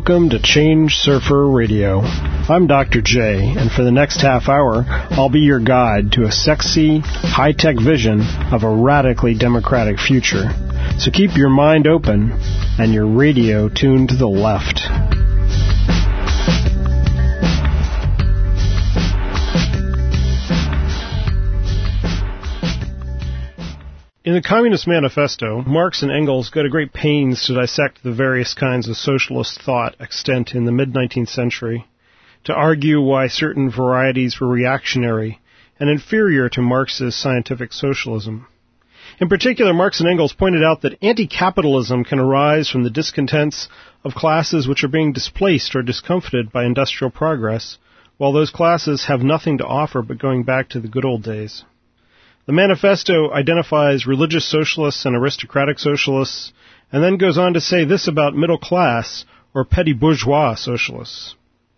Welcome to Change Surfer Radio. I'm Dr. J, and for the next half hour, I'll be your guide to a sexy, high-tech vision of a radically democratic future. So keep your mind open and your radio tuned to the left. In the Communist Manifesto, Marx and Engels go to great pains to dissect the various kinds of socialist thought extant in the mid-19th century, to argue why certain varieties were reactionary and inferior to Marx's scientific socialism. In particular, Marx and Engels pointed out that anti-capitalism can arise from the discontents of classes which are being displaced or discomfited by industrial progress, while those classes have nothing to offer but going back to the good old days. The manifesto identifies religious socialists and aristocratic socialists, and then goes on to say this about middle class or petty bourgeois socialists.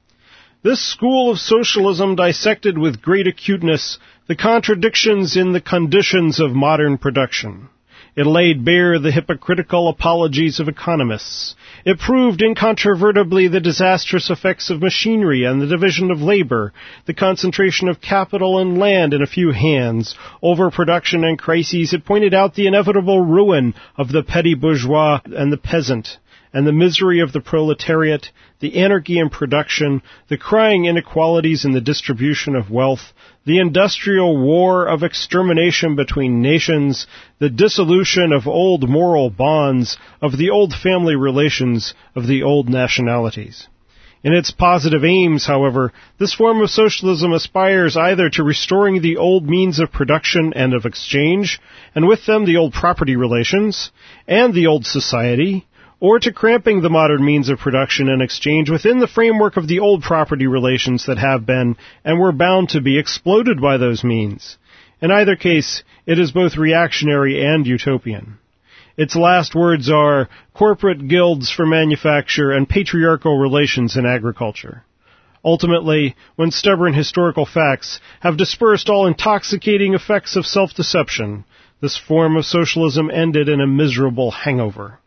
This school of socialism dissected with great acuteness the contradictions in the conditions of modern production. It laid bare the hypocritical apologies of economists. It proved incontrovertibly the disastrous effects of machinery and the division of labor, the concentration of capital and land in a few hands, overproduction and crises. It pointed out the inevitable ruin of the petty bourgeois and the peasant, and the misery of the proletariat, the anarchy in production, the crying inequalities in the distribution of wealth, the industrial war of extermination between nations, the dissolution of old moral bonds, of the old family relations, of the old nationalities. In its positive aims, however, this form of socialism aspires either to restoring the old means of production and of exchange, and with them the old property relations, and the old society, or to cramping the modern means of production and exchange within the framework of the old property relations that have been and were bound to be exploded by those means. In either case, it is both reactionary and utopian. Its last words are corporate guilds for manufacture and patriarchal relations in agriculture. Ultimately, when stubborn historical facts have dispersed all intoxicating effects of self-deception, this form of socialism ended in a miserable hangover.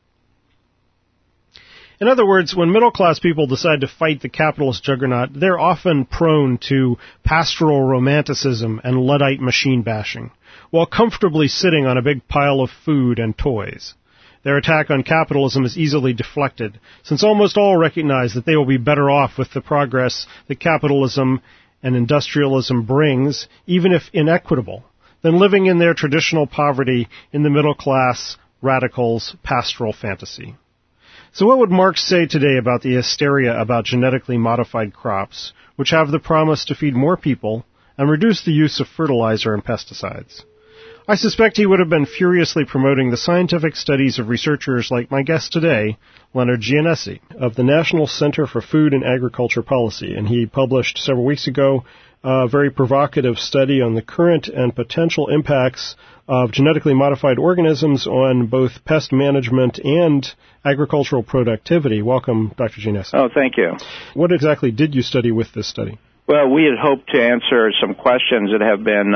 In other words, when middle-class people decide to fight the capitalist juggernaut, they're often prone to pastoral romanticism and Luddite machine bashing, while comfortably sitting on a big pile of food and toys. Their attack on capitalism is easily deflected, since almost all recognize that they will be better off with the progress that capitalism and industrialism brings, even if inequitable, than living in their traditional poverty in the middle-class radicals' pastoral fantasy. So what would Marx say today about the hysteria about genetically modified crops, which have the promise to feed more people and reduce the use of fertilizer and pesticides? I suspect he would have been furiously promoting the scientific studies of researchers like my guest today, Leonard Giannessi, of the National Center for Food and Agriculture Policy, and he published several weeks ago a very provocative study on the current and potential impacts of genetically modified organisms on both pest management and agricultural productivity. Welcome, Dr. Giannessi. Oh, thank you. What exactly did you study with this study? Well, we had hoped to answer some questions that have been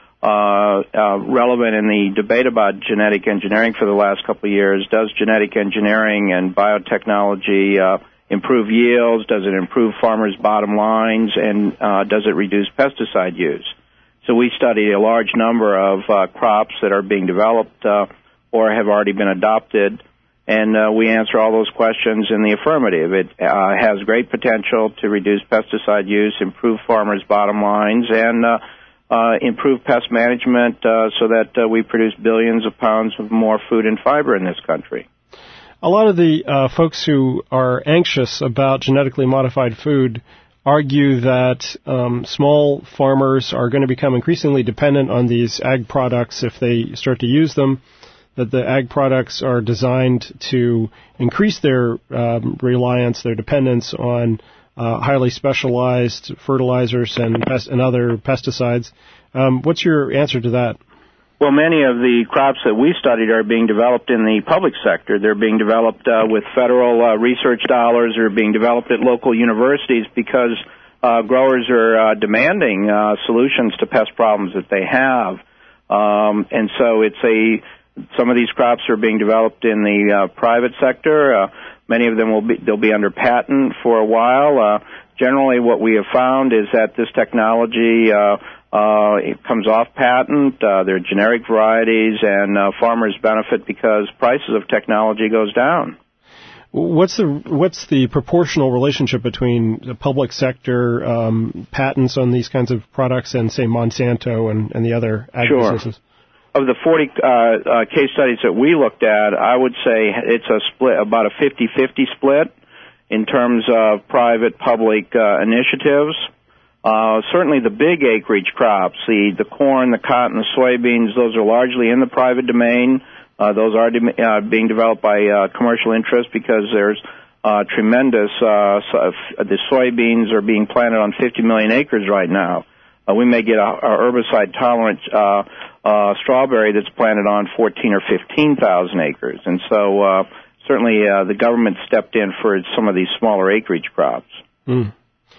relevant in the debate about genetic engineering for the last couple of years. Does genetic engineering and biotechnology improve yields? Does it improve farmers' bottom lines? And does it reduce pesticide use? So we studied a large number of crops that are being developed or have already been adopted, and we answer all those questions in the affirmative. It has great potential to reduce pesticide use, improve farmers' bottom lines, and improve pest management so that we produce billions of pounds of more food and fiber in this country. A lot of the folks who are anxious about genetically modified food argue that small farmers are going to become increasingly dependent on these ag products if they start to use them, that the ag products are designed to increase their reliance, their dependence on highly specialized fertilizers and other pesticides. What's your answer to that? Well, many of the crops that we studied are being developed in the public sector. They're being developed with federal research dollars. They're being developed at local universities because growers are demanding solutions to pest problems that they have. And so it's Some of these crops are being developed in the private sector. Many of them they'll be under patent for a while. Generally, what we have found is that this technology it comes off patent. They're generic varieties, and farmers benefit because prices of technology goes down. What's the proportional relationship between the public sector patents on these kinds of products and, say, Monsanto and the other ag businesses? Sure. Of the 40 case studies that we looked at, I would say it's a split, about a 50-50 split in terms of private-public initiatives. Certainly the big acreage crops, the corn, the cotton, the soybeans, those are largely in the private domain. Those are being developed by commercial interest because there's tremendous, the soybeans are being planted on 50 million acres right now. We may get a herbicide-tolerant strawberry that's planted on 14 or 15,000 acres. And so certainly the government stepped in for some of these smaller acreage crops. Mm.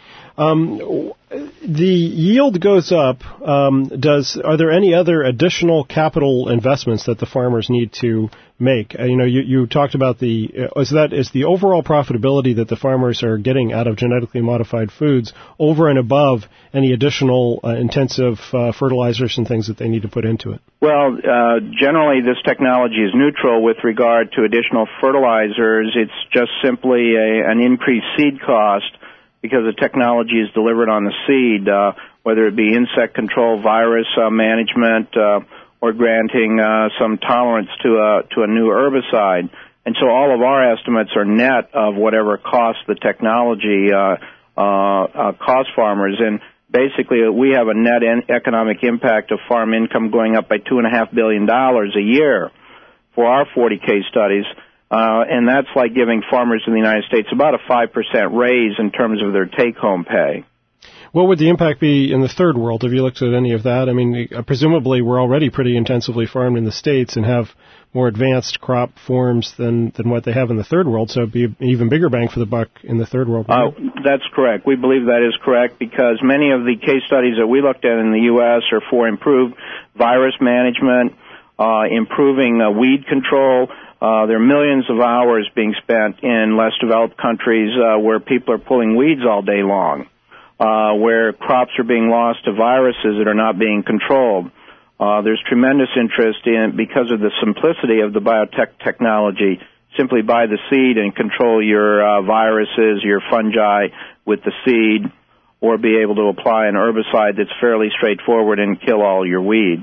The yield goes up. Are there any other additional capital investments that the farmers need to make? You talked about is the overall profitability that the farmers are getting out of genetically modified foods over and above any additional intensive fertilizers and things that they need to put into it? Well, generally this technology is neutral with regard to additional fertilizers. It's just simply an increased seed cost, because the technology is delivered on the seed, whether it be insect control, virus management, or granting some tolerance to a new herbicide. And so all of our estimates are net of whatever cost the technology costs farmers. And basically, we have a net economic impact of farm income going up by $2.5 billion a year for our 40 case studies. And that's like giving farmers in the United States about a 5% raise in terms of their take-home pay. What would the impact be in the third world? Have you looked at any of that? I mean, presumably we're already pretty intensively farmed in the States and have more advanced crop forms than what they have in the third world, so it'd be an even bigger bang for the buck in the third world. That's correct. We believe that is correct because many of the case studies that we looked at in the U.S. are for improved virus management, improving weed control. There are millions of hours being spent in less developed countries where people are pulling weeds all day long, where crops are being lost to viruses that are not being controlled. There's tremendous interest in, because of the simplicity of the biotech technology, simply buy the seed and control your viruses, your fungi with the seed, or be able to apply an herbicide that's fairly straightforward and kill all your weeds.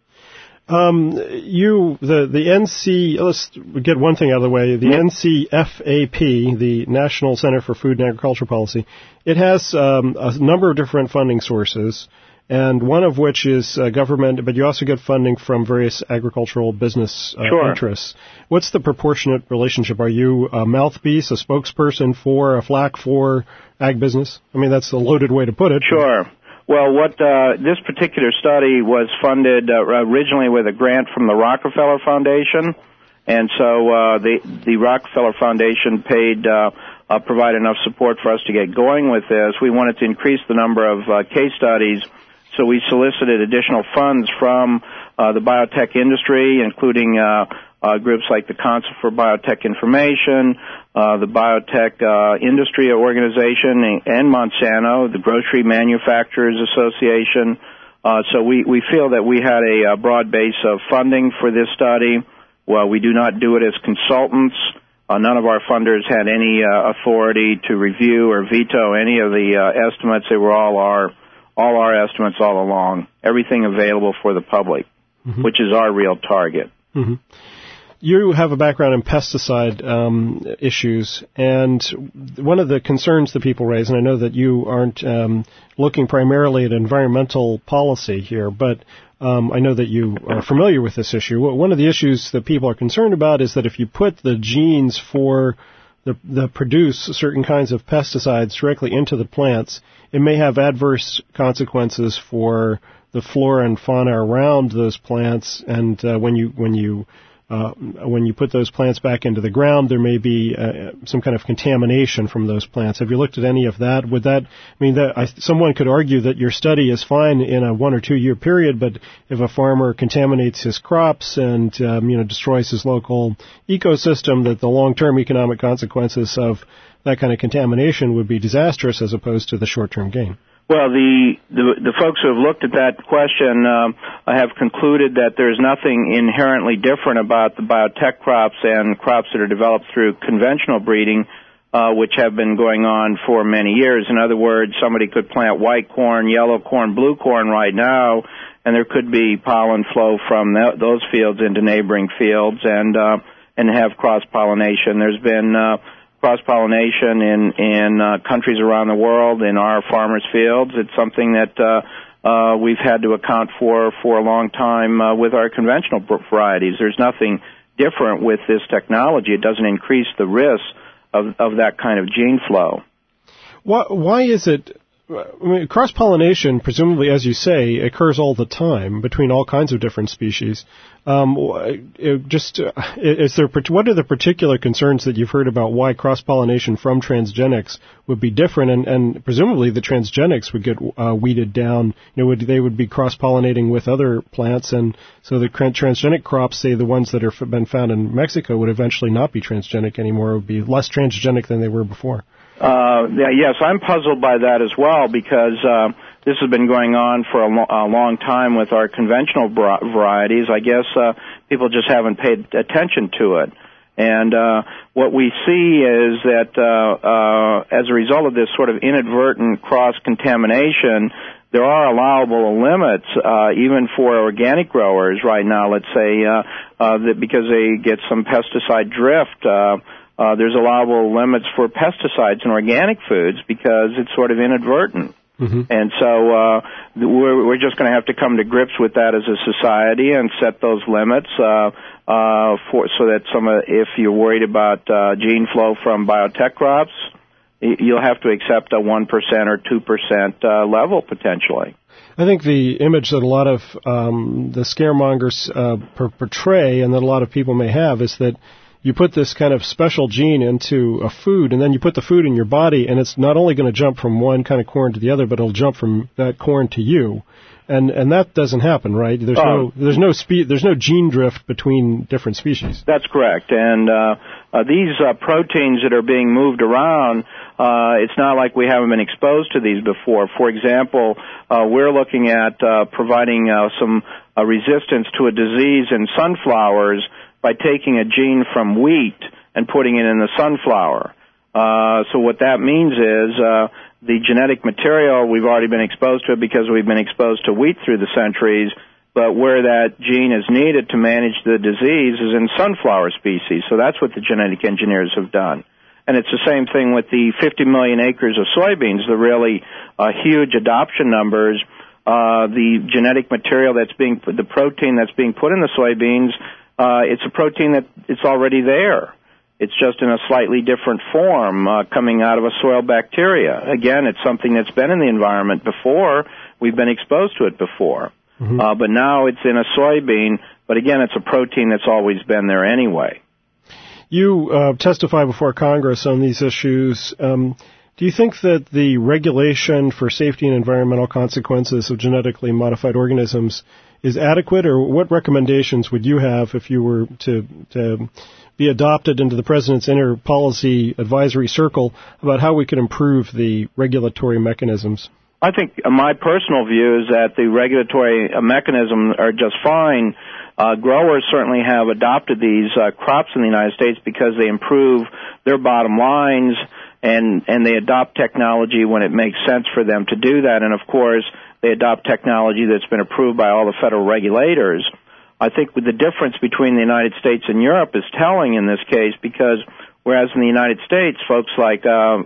The NC, let's get one thing out of the way. The NCFAP, the National Center for Food and Agriculture Policy, it has a number of different funding sources, and one of which is government, but you also get funding from various agricultural business interests. What's the proportionate relationship? Are you a mouthpiece, a spokesperson for, a flack for ag business? I mean, that's a loaded way to put it. Sure. Well, what this particular study was funded originally with a grant from the Rockefeller Foundation, and so the Rockefeller Foundation provide enough support for us to get going with this. We wanted to increase the number of case studies, so we solicited additional funds from the biotech industry, including groups like the Council for Biotech Information, the Biotech Industry Organization, and Monsanto, the Grocery Manufacturers Association. So we feel that we had a broad base of funding for this study. Well, we do not do it as consultants. None of our funders had any authority to review or veto any of the estimates. They were all our estimates all along. Everything available for the public, which is our real target. Mm-hmm. You have a background in pesticide issues, and one of the concerns that people raise, and I know that you aren't looking primarily at environmental policy here, but I know that you are familiar with this issue. One of the issues that people are concerned about is that if you put the genes for the produce certain kinds of pesticides directly into the plants, it may have adverse consequences for the flora and fauna around those plants, and when you when you put those plants back into the ground, there may be some kind of contamination from those plants. Have you looked at any of that? Would that mean that someone could argue that your study is fine in a 1 or 2 year period, but if a farmer contaminates his crops and destroys his local ecosystem, that the long-term economic consequences of that kind of contamination would be disastrous as opposed to the short-term gain? Well, the folks who have looked at that question have concluded that there's nothing inherently different about the biotech crops and crops that are developed through conventional breeding, which have been going on for many years. In other words, somebody could plant white corn, yellow corn, blue corn right now, and there could be pollen flow from those fields into neighboring fields and have cross-pollination. There's been cross-pollination in countries around the world, in our farmers' fields. It's something that we've had to account for a long time with our conventional varieties. There's nothing different with this technology. It doesn't increase the risk of that kind of gene flow. Why is it? I mean, cross-pollination, presumably, as you say, occurs all the time between all kinds of different species. What are the particular concerns that you've heard about why cross-pollination from transgenics would be different, and presumably the transgenics would get weeded down? They would be cross-pollinating with other plants, and so the transgenic crops, say the ones that have been found in Mexico, would eventually not be transgenic anymore. It would be less transgenic than they were before. Yes, I'm puzzled by that as well, because this has been going on for a long time with our conventional varieties. I guess people just haven't paid attention to it. And what we see is that as a result of this sort of inadvertent cross-contamination, there are allowable limits even for organic growers right now. Let's say that because they get some pesticide drift, there's allowable limits for pesticides in organic foods because it's sort of inadvertent. Mm-hmm. And so we're just going to have to come to grips with that as a society and set those limits so that if you're worried about gene flow from biotech crops, you'll have to accept a 1% or 2% level potentially. I think the image that a lot of the scaremongers portray and that a lot of people may have is that you put this kind of special gene into a food, and then you put the food in your body, and it's not only going to jump from one kind of corn to the other, but it'll jump from that corn to you. And that doesn't happen, right? There's no gene drift between different species. That's correct. And these proteins that are being moved around, it's not like we haven't been exposed to these before. For example, we're looking at providing some resistance to a disease in sunflowers by taking a gene from wheat and putting it in the sunflower. So what that means is the genetic material, we've already been exposed to it because we've been exposed to wheat through the centuries, but where that gene is needed to manage the disease is in sunflower species. So that's what the genetic engineers have done. And it's the same thing with the 50 million acres of soybeans, the really huge adoption numbers. The genetic material the protein that's being put in the soybeans, it's a protein that it's already there. It's just in a slightly different form coming out of a soil bacteria. Again, it's something that's been in the environment before. We've been exposed to it before. Mm-hmm. But now it's in a soybean. But again, it's a protein that's always been there anyway. You testify before Congress on these issues. Do you think that the regulation for safety and environmental consequences of genetically modified organisms is adequate, or what recommendations would you have if you were to be adopted into the President's inner policy advisory circle about how we could improve the regulatory mechanisms? I think my personal view is that the regulatory mechanisms are just fine. Growers certainly have adopted these crops in the United States because they improve their bottom lines, and they adopt technology when it makes sense for them to do that. And, of course, they adopt technology that's been approved by all the federal regulators. I think the difference between the United States and Europe is telling in this case, because whereas in the United States, folks like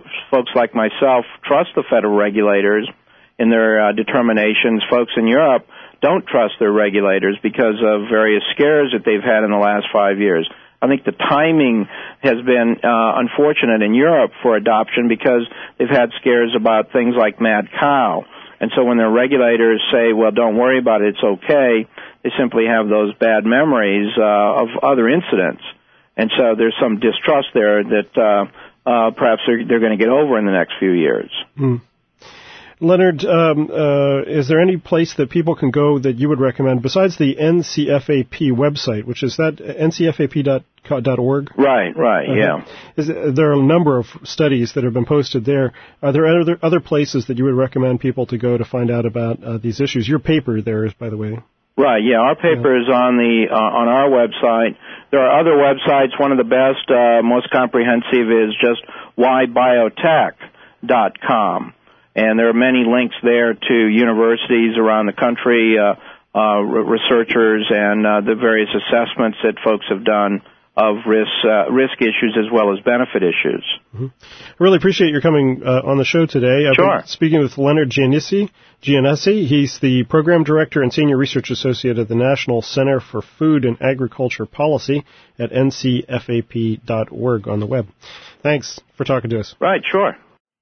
myself trust the federal regulators in their determinations, folks in Europe don't trust their regulators because of various scares that they've had in the last 5 years. I think the timing has been unfortunate in Europe for adoption because they've had scares about things like mad cow. And so when their regulators say, well, don't worry about it, it's okay, They simply have those bad memories of other incidents. And so there's some distrust there that perhaps they're going to get over in the next few years. Mm. Leonard, is there any place that people can go that you would recommend besides the NCFAP website, which is that ncfap.org? Right, yeah. There are a number of studies that have been posted there. Are there other places that you would recommend people to go to find out about these issues? Your paper there is, by the way. Right, yeah. Our paper is on our website. There are other websites. One of the best, most comprehensive is just whybiotech.com. And there are many links there to universities around the country, researchers, and the various assessments that folks have done of risk issues as well as benefit issues. Mm-hmm. I really appreciate your coming on the show today. I've been speaking with Leonard Giannessi. He's the Program Director and Senior Research Associate at the National Center for Food and Agriculture Policy at ncfap.org on the web. Thanks for talking to us. Right, sure.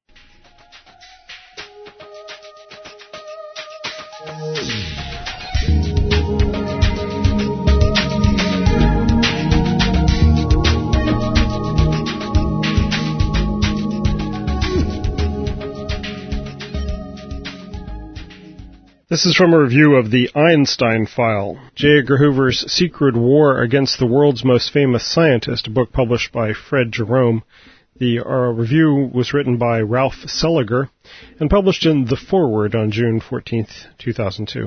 This is from a review of the Einstein File, J. Edgar Hoover's Secret War Against the World's Most Famous Scientist, a book published by Fred Jerome. The review was written by Ralph Seliger and published in The Forward on June 14, 2002.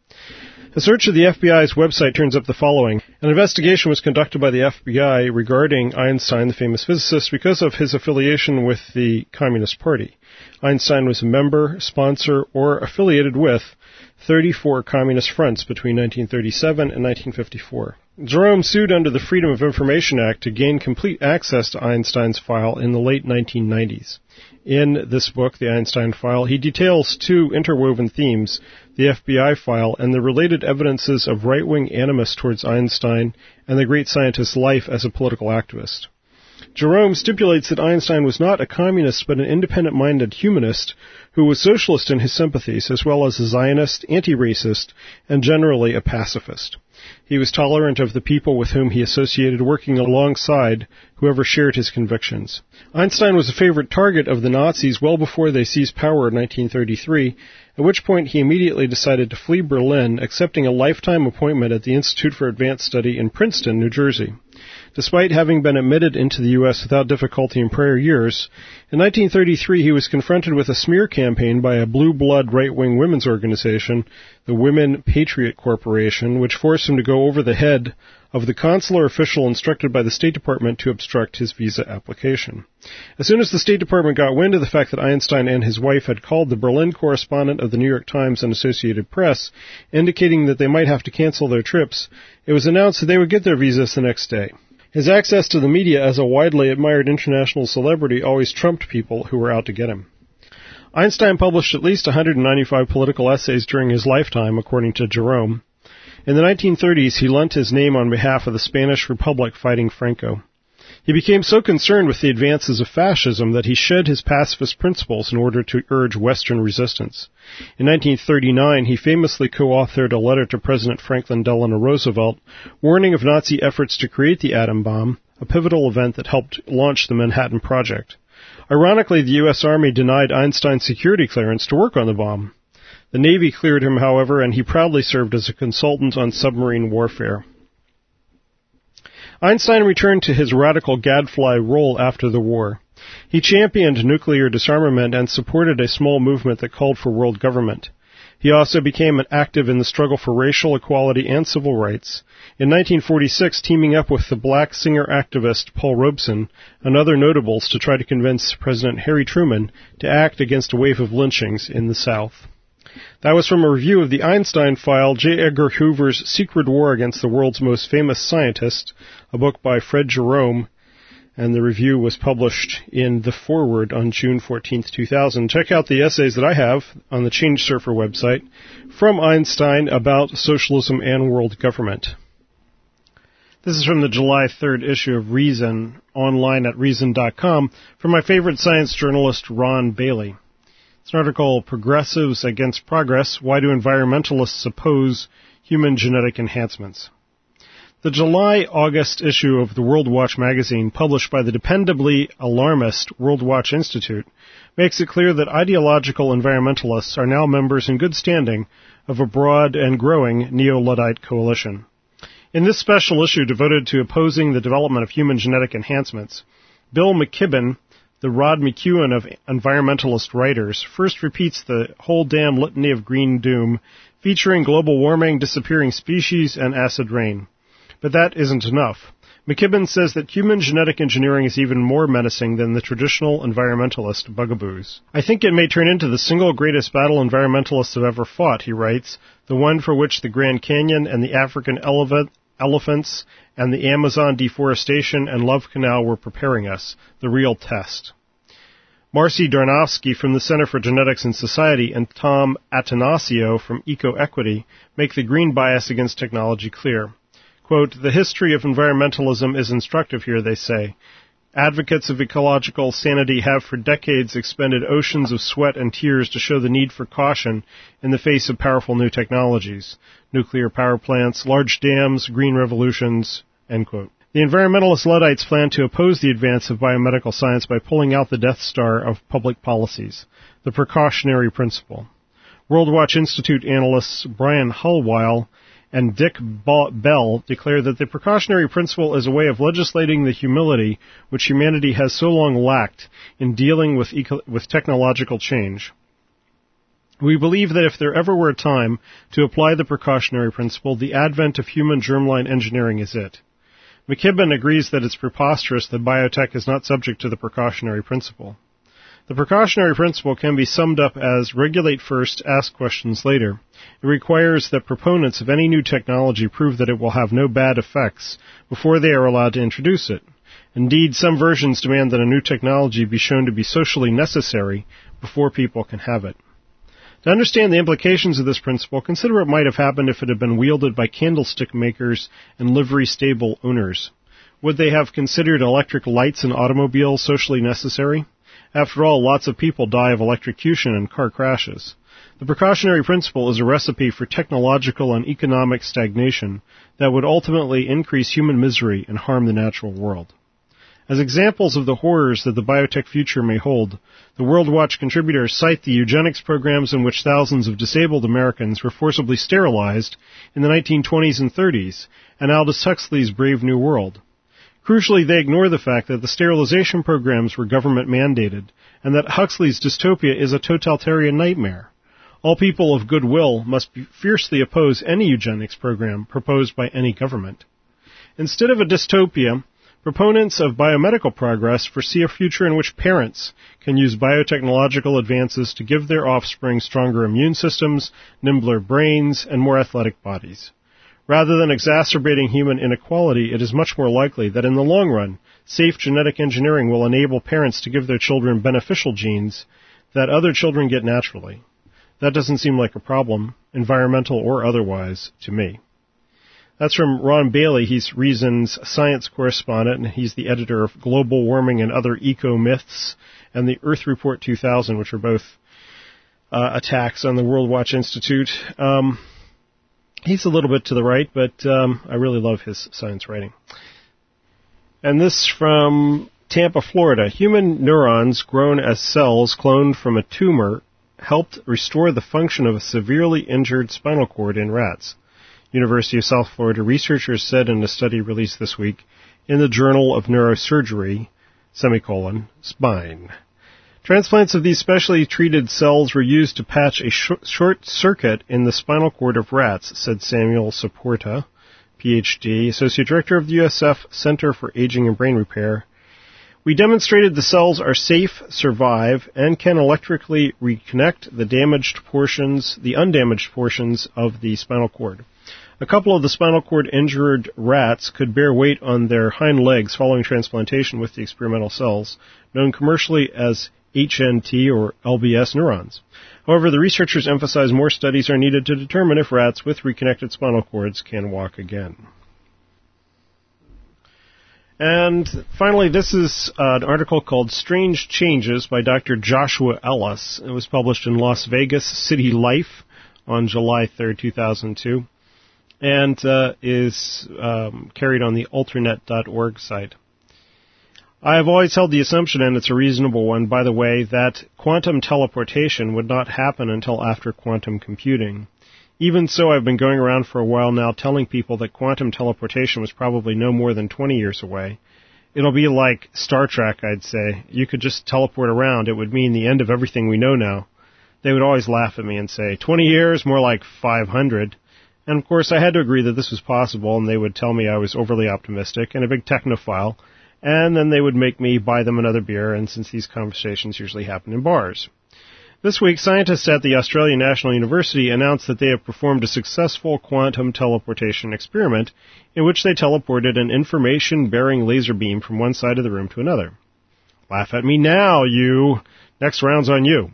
A search of the FBI's website turns up the following. An investigation was conducted by the FBI regarding Einstein, the famous physicist, because of his affiliation with the Communist Party. Einstein was a member, sponsor, or affiliated with 34 communist fronts between 1937 and 1954. Jerome sued under the Freedom of Information Act to gain complete access to Einstein's file in the late 1990s. In this book, The Einstein File, he details two interwoven themes, the FBI file and the related evidences of right-wing animus towards Einstein and the great scientist's life as a political activist. Jerome stipulates that Einstein was not a communist but an independent-minded humanist who was socialist in his sympathies as well as a Zionist, anti-racist, and generally a pacifist. He was tolerant of the people with whom he associated, working alongside whoever shared his convictions. Einstein was a favorite target of the Nazis well before they seized power in 1933, at which point he immediately decided to flee Berlin, accepting a lifetime appointment at the Institute for Advanced Study in Princeton, New Jersey. Despite having been admitted into the U.S. without difficulty in prior years, in 1933 he was confronted with a smear campaign by a blue blood right-wing women's organization, the Women Patriot Corporation, which forced him to go over the head of the consular official instructed by the State Department to obstruct his visa application. As soon as the State Department got wind of the fact that Einstein and his wife had called the Berlin correspondent of the New York Times and Associated Press, indicating that they might have to cancel their trips, it was announced that they would get their visas the next day. His access to the media as a widely admired international celebrity always trumped people who were out to get him. Einstein published at least 195 political essays during his lifetime, according to Jerome. In the 1930s, he lent his name on behalf of the Spanish Republic fighting Franco. He became so concerned with the advances of fascism that he shed his pacifist principles in order to urge Western resistance. In 1939, he famously co-authored a letter to President Franklin Delano Roosevelt warning of Nazi efforts to create the atom bomb, a pivotal event that helped launch the Manhattan Project. Ironically, the U.S. Army denied Einstein security clearance to work on the bomb. The Navy cleared him, however, and he proudly served as a consultant on submarine warfare. Einstein returned to his radical gadfly role after the war. He championed nuclear disarmament and supported a small movement that called for world government. He also became active in the struggle for racial equality and civil rights, in 1946 teaming up with the black singer-activist Paul Robeson and other notables to try to convince President Harry Truman to act against a wave of lynchings in the South. That was from a review of the Einstein File, J. Edgar Hoover's Secret War Against the World's Most Famous Scientist, a book by Fred Jerome, and the review was published in The Forward on June 14, 2000. Check out the essays that I have on the Change Surfer website from Einstein about socialism and world government. This is from the July 3rd issue of Reason, online at Reason.com, from my favorite science journalist, Ron Bailey. It's an article, Progressives Against Progress, Why Do Environmentalists Oppose human genetic enhancements. The July-August issue of the World Watch magazine, published by the dependably alarmist World Watch Institute, makes it clear that ideological environmentalists are now members in good standing of a broad and growing neo-Luddite coalition. In this special issue devoted to opposing the development of human genetic enhancements, Bill McKibben, the Rod McEwen of environmentalist writers, first repeats the whole damn litany of green doom, featuring global warming, disappearing species, and acid rain. But that isn't enough. McKibben says that human genetic engineering is even more menacing than the traditional environmentalist bugaboos. I think it may turn into the single greatest battle environmentalists have ever fought, he writes, the one for which the Grand Canyon and the African elephants and the Amazon deforestation and Love Canal were preparing us, the real test. Marcy Darnowski from the Center for Genetics and Society and Tom Atanasio from EcoEquity make the green bias against technology clear. Quote, the history of environmentalism is instructive here, they say. Advocates of ecological sanity have for decades expended oceans of sweat and tears to show the need for caution in the face of powerful new technologies. Nuclear power plants, large dams, green revolutions, end quote. The environmentalist Luddites plan to oppose the advance of biomedical science by pulling out the Death Star of public policies, the precautionary principle. World Watch Institute analysts Brian Hullwile and Dick Bell declare that the precautionary principle is a way of legislating the humility which humanity has so long lacked in dealing with technological change. We believe that if there ever were a time to apply the precautionary principle, the advent of human germline engineering is it. McKibben agrees that it's preposterous that biotech is not subject to the precautionary principle. The precautionary principle can be summed up as regulate first, ask questions later. It requires that proponents of any new technology prove that it will have no bad effects before they are allowed to introduce it. Indeed, some versions demand that a new technology be shown to be socially necessary before people can have it. To understand the implications of this principle, consider what might have happened if it had been wielded by candlestick makers and livery stable owners. Would they have considered electric lights in automobiles socially necessary? After all, lots of people die of electrocution in car crashes. The precautionary principle is a recipe for technological and economic stagnation that would ultimately increase human misery and harm the natural world. As examples of the horrors that the biotech future may hold, the World Watch contributors cite the eugenics programs in which thousands of disabled Americans were forcibly sterilized in the 1920s and 30s, and Aldous Huxley's Brave New World. Crucially, they ignore the fact that the sterilization programs were government-mandated, and that Huxley's dystopia is a totalitarian nightmare. All people of goodwill must fiercely oppose any eugenics program proposed by any government. Instead of a dystopia, proponents of biomedical progress foresee a future in which parents can use biotechnological advances to give their offspring stronger immune systems, nimbler brains, and more athletic bodies. Rather than exacerbating human inequality, it is much more likely that in the long run, safe genetic engineering will enable parents to give their children beneficial genes that other children get naturally. That doesn't seem like a problem, environmental or otherwise, to me. That's from Ron Bailey. He's Reason's science correspondent, and he's the editor of Global Warming and Other Eco-Myths and the Earth Report 2000, which are both attacks on the World Watch Institute. He's a little bit to the right, but I really love his science writing. And this from Tampa, Florida. Human neurons grown as cells cloned from a tumor helped restore the function of a severely injured spinal cord in rats. University of South Florida researchers said in a study released this week in the Journal of Neurosurgery, Spine. Transplants of these specially treated cells were used to patch a short circuit in the spinal cord of rats, said Samuel Saporta, Ph.D., Associate Director of the USF Center for Aging and Brain Repair. We demonstrated the cells are safe, survive, and can electrically reconnect the undamaged portions of the spinal cord. A couple of the spinal cord injured rats could bear weight on their hind legs following transplantation with the experimental cells, known commercially as HNT or LBS neurons. However, the researchers emphasize more studies are needed to determine if rats with reconnected spinal cords can walk again. And finally, this is an article called Strange Changes by Dr. Joshua Ellis. It was published in Las Vegas City Life on July 3rd, 2002. and is carried on the alternet.org site. I have always held the assumption, and it's a reasonable one, by the way, that quantum teleportation would not happen until after quantum computing. Even so, I've been going around for a while now telling people that quantum teleportation was probably no more than 20 years away. It'll be like Star Trek, I'd say. You could just teleport around. It would mean the end of everything we know now. They would always laugh at me and say, 20 years, more like 500. And of course, I had to agree that this was possible, and they would tell me I was overly optimistic and a big technophile, and then they would make me buy them another beer, and since these conversations usually happen in bars. This week, scientists at the Australian National University announced that they have performed a successful quantum teleportation experiment in which they teleported an information-bearing laser beam from one side of the room to another. Laugh at me now, you! Next round's on you.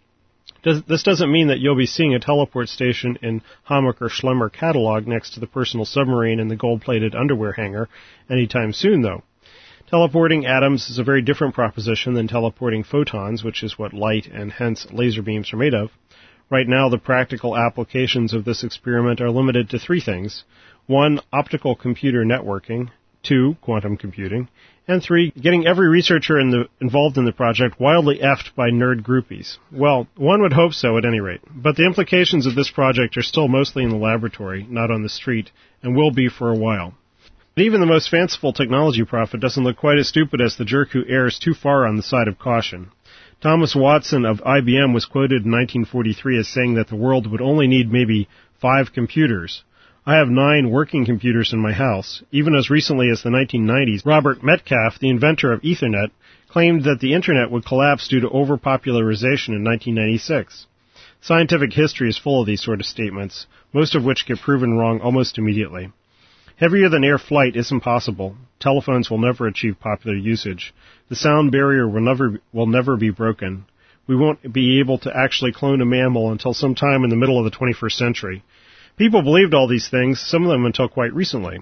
This doesn't mean that you'll be seeing a teleport station in Hammacher Schlemmer catalog next to the personal submarine and the gold-plated underwear hanger anytime soon, though. Teleporting atoms is a very different proposition than teleporting photons, which is what light and hence laser beams are made of. Right now, the practical applications of this experiment are limited to three things. 1, optical computer networking. 2, quantum computing. And 3, getting every researcher involved in the project wildly effed by nerd groupies. Well, one would hope so at any rate. But the implications of this project are still mostly in the laboratory, not on the street, and will be for a while. But even the most fanciful technology prophet doesn't look quite as stupid as the jerk who errs too far on the side of caution. Thomas Watson of IBM was quoted in 1943 as saying that the world would only need maybe 5 computers. I have 9 working computers in my house. Even as recently as the 1990s, Robert Metcalfe, the inventor of Ethernet, claimed that the Internet would collapse due to overpopularization in 1996. Scientific history is full of these sort of statements, most of which get proven wrong almost immediately. Heavier-than-air flight isn't possible. Telephones will never achieve popular usage. The sound barrier will never be broken. We won't be able to actually clone a mammal until sometime in the middle of the 21st century. People believed all these things, some of them until quite recently.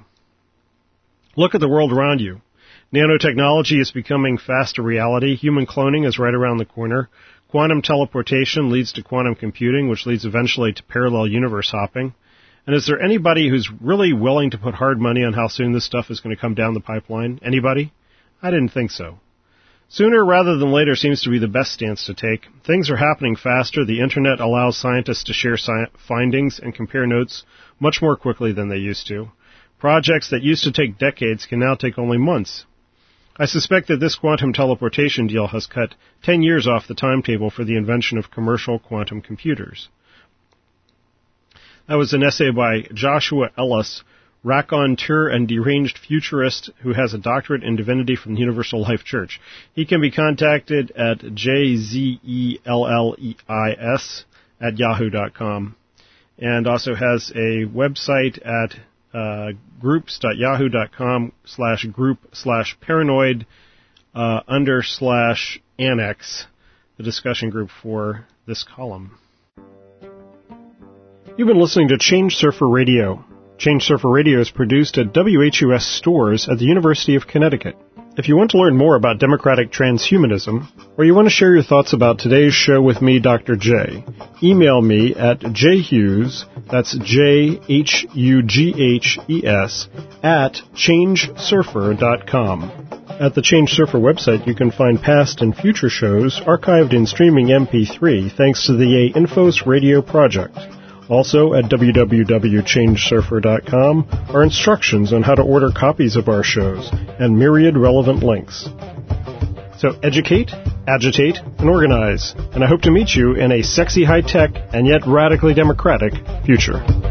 Look at the world around you. Nanotechnology is becoming fast a reality. Human cloning is right around the corner. Quantum teleportation leads to quantum computing, which leads eventually to parallel universe hopping. And is there anybody who's really willing to put hard money on how soon this stuff is going to come down the pipeline? Anybody? I didn't think so. Sooner rather than later seems to be the best stance to take. Things are happening faster. The Internet allows scientists to share findings and compare notes much more quickly than they used to. Projects that used to take decades can now take only months. I suspect that this quantum teleportation deal has cut 10 years off the timetable for the invention of commercial quantum computers. That was an essay by Joshua Ellis, raconteur and deranged futurist who has a doctorate in divinity from the Universal Life Church. He can be contacted at jzelleis@yahoo.com and also has a website at groups.yahoo.com/group/paranoid_annex, the discussion group for this column. You've been listening to Change Surfer Radio. Change Surfer Radio is produced at WHUS stores at the University of Connecticut. If you want to learn more about democratic transhumanism, or you want to share your thoughts about today's show with me, Dr. J, email me at jhughes, that's JHUGHES, at changesurfer.com. At the Change Surfer website, you can find past and future shows archived in streaming MP3 thanks to the Infos Radio project. Also, at www.changesurfer.com are instructions on how to order copies of our shows and myriad relevant links. So educate, agitate, and organize. And I hope to meet you in a sexy high-tech and yet radically democratic future.